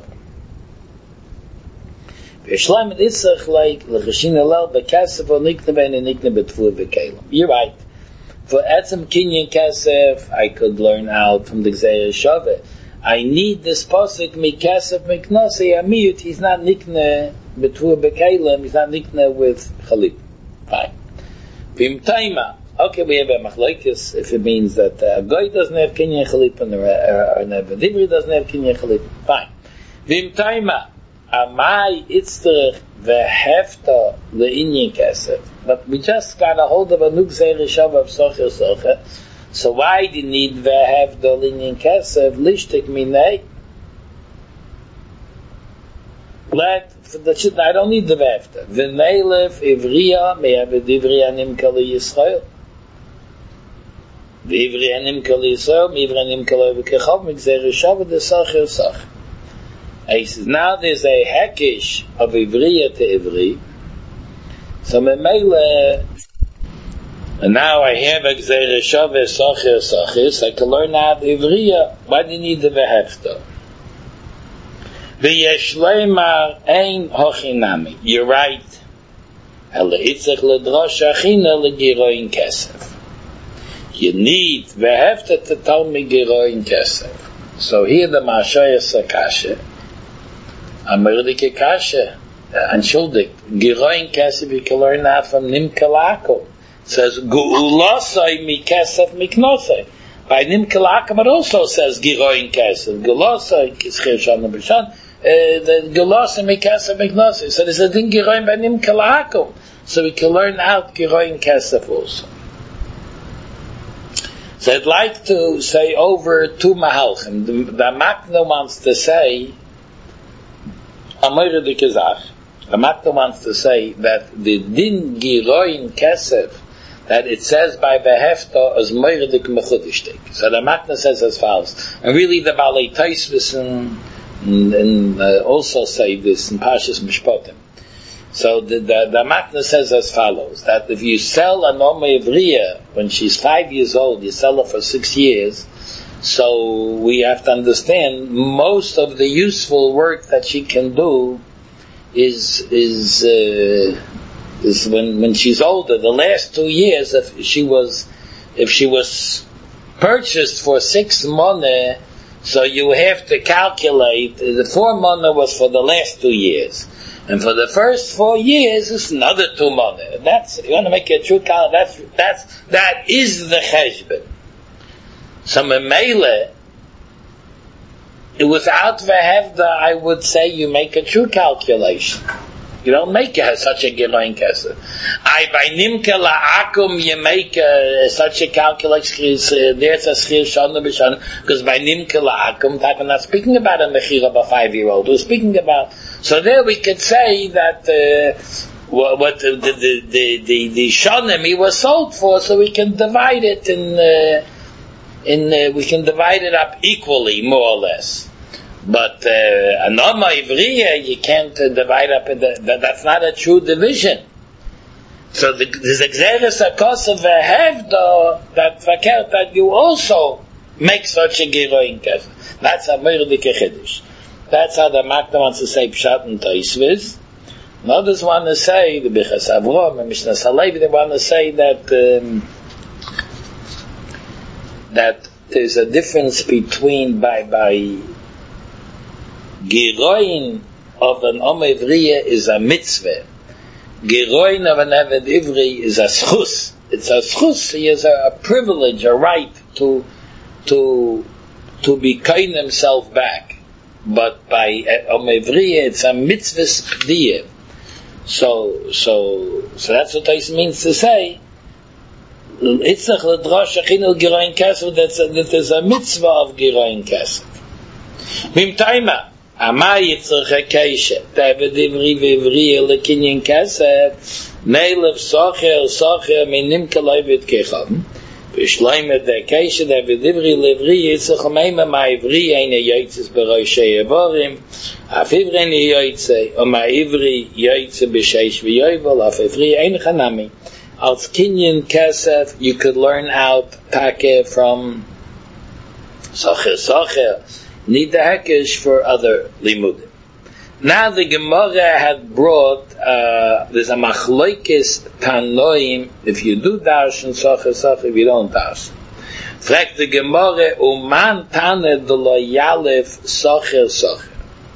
V'yishlam et itzach like l'chashin alel b'kasef o nikne ben and nikne betfur v'kelim. You're right. For etzem kinyan kasef, I could learn out from the Gzeir Shaveh. I need this posik mikasef miknosei amiyut. He's not nikne betur bekalim. He's not nikne with chalip. Fine. Vim taima. Okay, we have a machlokes if it means that a uh, goy doesn't have kinyan chalip and a divri doesn't have kinyan chalip. Fine. Vim taima. Amai itzterich vehefta le'inyan kasef. But we just got a hold of a new Gzeir Shaveh of Socher Socher. So why do you need vehev the linyan kasef lishtik minei? Let the I don't need the vehevta. V'neilef ivriya may have a divriya nimka li Yisrael. V'ivriya nimka li Yisrael, v'ivriya nimka li v'kechav m'Gzeir Shaveh the Socher Socher. He says now there's a hekish of ivriya to ivri. So memele, and now I have a Gzeir Shaveh Socher Socher. I can learn out ivriya. Why do you need the vehefta? V'yesh leimar ein hochinami. You're right. Ele itzach ledrosh achina legiroin kesef. You need vehefta to tell me giroin kesef. So here the Mashaya Sakasha. Ameridike Kasha. Unschuldig. Giroin kesef, you can learn that from Nimka La'akum. It says, Gu'ulasai mi kesef miknosai. By Nimka La'akum it also says Giroin kesef. Gu'ulasai, Kischir Shana B'Shan, the Gu'ulasai mi kesef miknosai. So there's a thing Giroin by Nimka La'akum. So we can learn out Giroin kesef also. So I'd like to say over two Mahalchim. The, the Makna wants to say, Amir de Kizach. The Makna wants to say that the din giroin kesef that it says by behefta is moiridik mechudishtik. So the Makna says as follows, and really the Balei Taisvis and, and uh, also say this in Pashas Mishpatim. So the, the, the Makna says as follows, that if you sell an Oma Ivriya when she's five years old, you sell her for six years, so we have to understand most of the useful work that she can do is is uh, is when when she's older. The last two years, if she was if she was purchased for six money, so you have to calculate the four money was for the last two years, and for the first four years it's another two money. That's if you want to make a true count. That's that's that is the cheshbon. So memele, without vehevda, I would say you make a true calculation. You don't make a, such a Giroin Kesef. I by Nimke La'akum you make a, such a calculation, uh, there's a Schir Shana B'Shana, because by Nimke La'akum, we're not speaking about a Mechira of a five-year-old, we're speaking about, so there we could say that, uh, what, what the, the, the, the, the Shanim he was sold for, so we can divide it in, uh, in, uh, we can divide it up equally, more or less. But a norma ivriya, you can't uh, divide up. In the, that, that's not a true division. So the exeris akos of a hevdo that fakert that you also make such a giroin kesef. That's a murdike chiddush. That's how the Makna wants to say pshat and taisviz. And others want to say the Bichas Avrom and Mishnah Halevi. They want to say that um, that there's a difference between by by. Giroin of an Om Ivriya is a mitzvah. Giroin of an Eved Ivri is a schus. It's a schus. He has a, a privilege, a right to to to be kind himself back. But by Om Ivriya, it's a mitzvah spdiyah. So so so that's what it means to say. Itzach l'drash achinul giroin kesef. That there's a mitzvah of giroin kesef. Mimtaima. Ama yitzrach ha-keisha, David ivri v'ivri lekinyin kesef, neilev socher, socher, minim kaloi v'tkecham, v'shleimet ha-keisha, David ivri l'ivri, yitzrach ha-meima ma-ivri, eine yoitzes b'roshei evorim, af ivri eine yoitze, o ma-ivri yoitze b'sheish v'yoyvel, af ivri eine chanami. Als kinyin kesef, you could learn out take from socher, socher, need the hekesh for other limudim. Now the Gemara had brought, uh, there's a machloikis tanoim, if you do darshan socher socher, if you don't darshan. Fragt the Gemara, uman tane de lo yalef socher socher.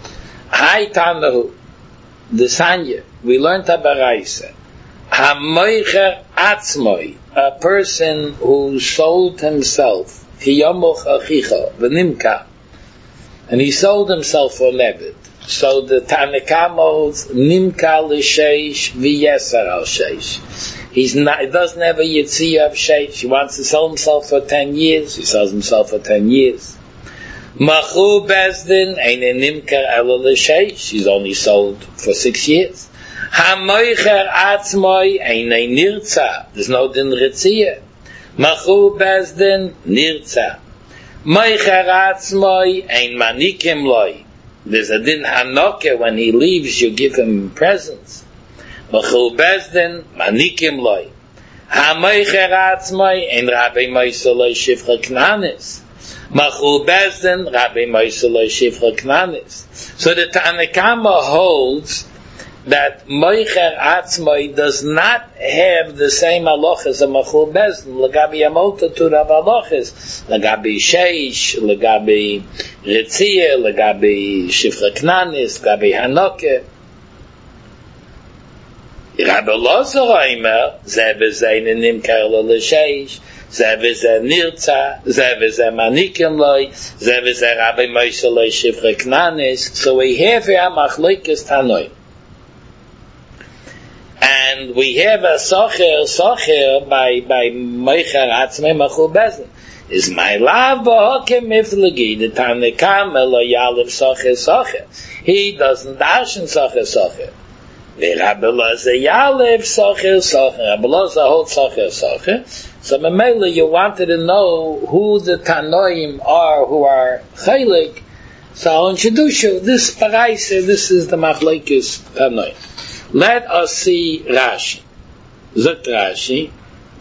Hai tanahu, the Sanya, we learned a baraisa. Ha-moicher atzmoi, a person who sold himself, ki yomoch achicha, v'nimka, and he sold himself for Levid. So the Tanakh holds Nimka l'sheish v'yeser al sheish. He's not. He doesn't have a yitziyah of sheish. He wants to sell himself for ten years. He sells himself for ten years. Machu bezdin ein nimka ela l'sheish. He's only sold for six years. Hamoicher atzmoi ein nirtza. There's no din ritziyah. Machu bezdin nirtza. Moicher atzmoi ein manikim loi. There's a din hanoke, when he leaves you give him presents. Machul bezdin manikim loi. Ha moicher atzmoi ein Rabbi Moishe loi shivcha knanis. Machul bezdin Rabbi Moishe loi shivcha knanis. So the Tanakama holds that Moicher Atzmoi does not have the same halach as a Machul Bezdin. Legabi Amota to Rav halachas. Legabi Sheish, legabi Ritziyah, legabi Shifra Knanis, legabi Hanoke. Rabbi Lozer Oimer, Ze v'zeh nimker lo l'sheish, Ze v'zeh nirtza, Ze v'zeh manikim loi, Ze v'zeh Rabbi Moshe loi Shifra Knanis. So we have here Machlokes Tanoi. And we have a socher, socher by, by Moicher Atzmei Machul Bezdin. Is my love b'hokem miflegi, the Tanakam elo yalev socher, socher. He doesn't darshan socher, socher. Rabbi Lozer yalev socher, socher. Rabbi Lozer holds socher, socher. So Mamela, you wanted to know who the Tanoim are who are chaylik. So I'll introduce you. This paraisa, this is the Machlokes Tanoim. Let us see Rashi. Zot Rashi.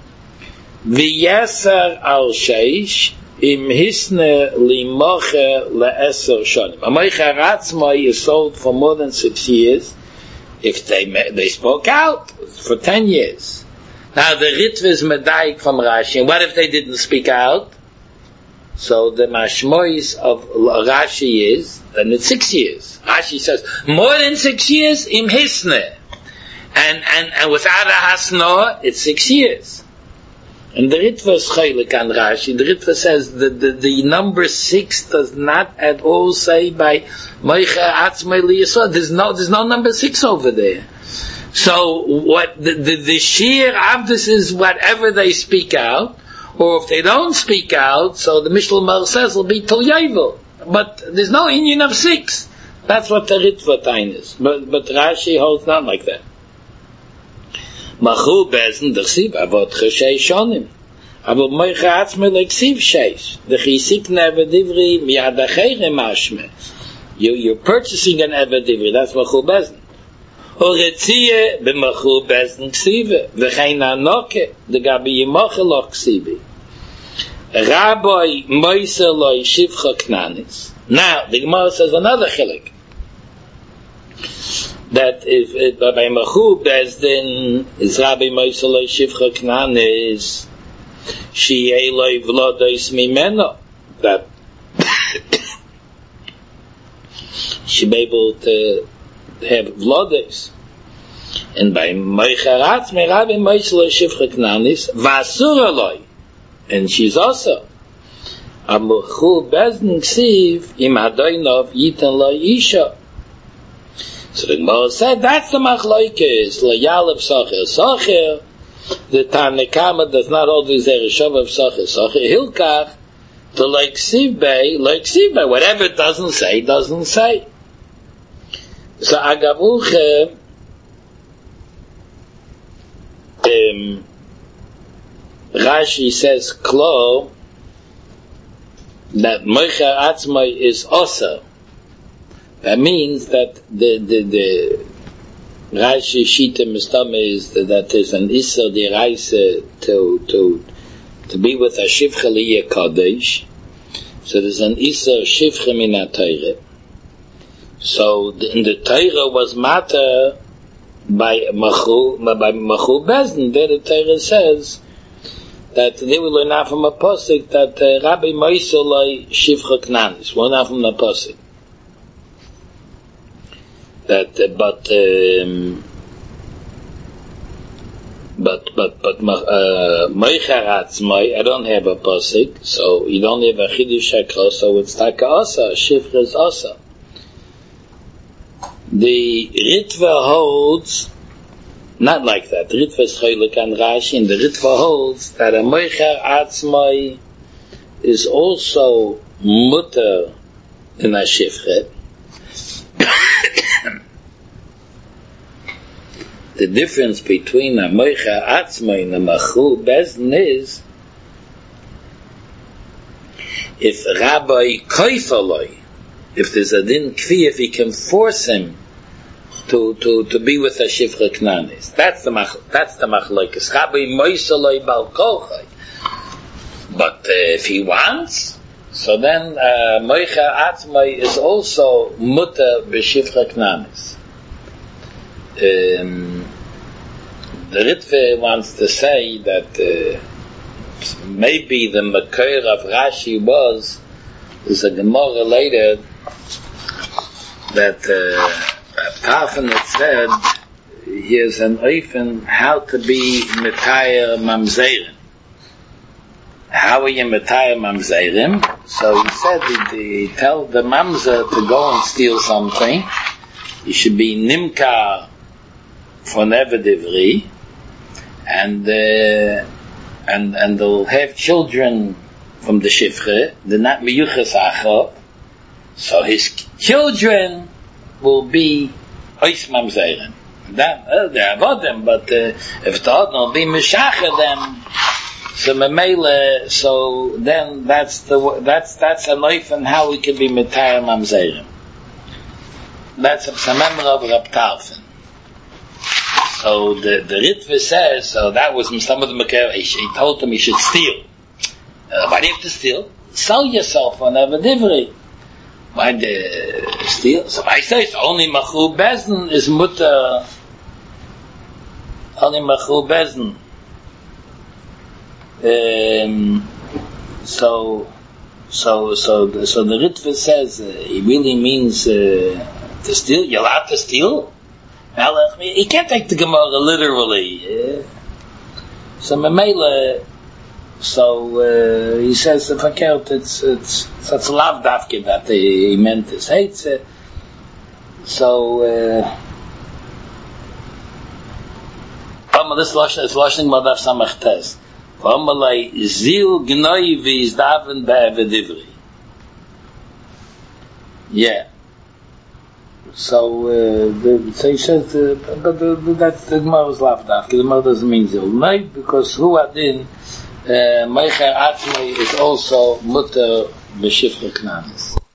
V'yeser al sheish im hisne limoche le'eser shonim. A moicher atzmoi is sold for more than six years. If they they spoke out for ten years. Now the ritva is medayik from Rashi. And what if they didn't speak out? So the mashmois of Rashi is, then it's six years. Rashi says, more than six years, im hisne. And, and, and without a hasna, it's six years. And the Ritva is chaylik on Rashi. The Ritva says that the, the number six does not at all say by Moicha Atzmai Liyasod. There's no, there's no number six over there. So what the, the, the sheer Avdus is whatever they speak out, or if they don't speak out, so the Mishnah Mar says will be Tel Yovel. But there's no union of six. That's what the Ritva tain is. But, but Rashi holds not like that. Machu Bezen, the Chsiv, Avot Cheshei Shonim. Avot Moicha Atzmai Leksiv Sheish. The Chisik Never Divri Miyad Achere Mashme. You, you're purchasing an Eved Divri. That's Machu Bezen. Oretzie b'machu bezdin ksive v'chein anoke the gabi yimoche lo ksive Rabbi Moise lo shivcha knanis. Now the Gemara says another chilik that if it, by machu bezdin is Rabbi Moise lo shivcha knanis shi'ei lo v'lodois mimeno, that she be able to have vlodes, and by Moicharatz me Rabbi Moise lo shivcha knanis v'asur aloi, and she's also amuchu bezdin ksiv im hadoinov yitan lo isha. So the Gemara said that's the machlokes layalev sacher sacher. The Tanakama does not hold the zereshov of sacher sacher hilkach to like ksiv bei like ksiv bei, whatever it doesn't say doesn't say. So agavuche um, Rashi says klo that Moicha Atzmai is osa. That means that the the the Rashi Shita Mistama is that, that there's an Isser Diraisa to to to be with a Shivcha Liya Kadesh. So there's an Isser Shivcha Min HaTorah. So the, in the Torah was matter by Machu by Machu Bezdin. There the Torah says that they will learn out from a pasuk that uh, Rabbi Moise lo shivcha knanis. We'll learn out from the pasuk that, uh, but um, but but but uh, Moicharatz Moi. I don't have a pasuk, so you don't have a chidush hakra. So it's like asa shivcha is asa. The Ritva holds not like that. The Ritva is chaylik on Rashi, and the Ritva holds that a Moicha Atzmai is also mutter in a shivcha. The difference between a Moicha Atzmai and a Machu Bezdin is if Rabbi Koifaloi, if there's a din kvi, if he can force him to to to be with a shivcha knanis, that's the mach, that's the machlokes. Rabbi Moise lo bal kolchay. But uh, if he wants, so then uh, Moicha Atzmai is also mutter b'shivcha knanis. Um, the Ritva wants to say that uh, maybe the makor of Rashi was is a Gemara later that uh, Tarfanet said here's an oifen how to be Metayr Mamzerim. How are you Metayr Mamzerim? So he said he, he tell the Mamzer to go and steal something. He should be Nimka von Evedivri, and uh, and and they'll have children from the Shifre. They're not Miyuchas Achot. So his children will be Ois Mamzerim. That uh, they have them, but uh, if the Odin will be Meshacha them, so Memele, so then that's the that's that's a life and how we can be Metayr Mamzerim. That's a member of Rab Tarfon. So the the Ritva says, so that was some of the Makar. He, he told him he should steal. Uh, why do you have to steal? Sell yourself on Avadivri. Why do steal? So I say it's only Machu Bezdin is mutter. Only Machu Bezdin. Um, so, so, so, so the Ritva says uh, it really means uh, to steal. You're allowed to steal. He can't take the Gemara literally. Uh, so Mamela, So uh, he says if I count, it's it's such a love dafke that he, he meant this hates it. So Amma this lashon is lashon madav samachtes. Amma lay zil gnoi vi izdaven be'evedivri. Yeah. So uh, the so he says uh, but the, the, that's the Gemara's love dafke. The Gemara doesn't mean zil gnoi because hu adin. Meicher Atmei is also mutter b'shifra knanis.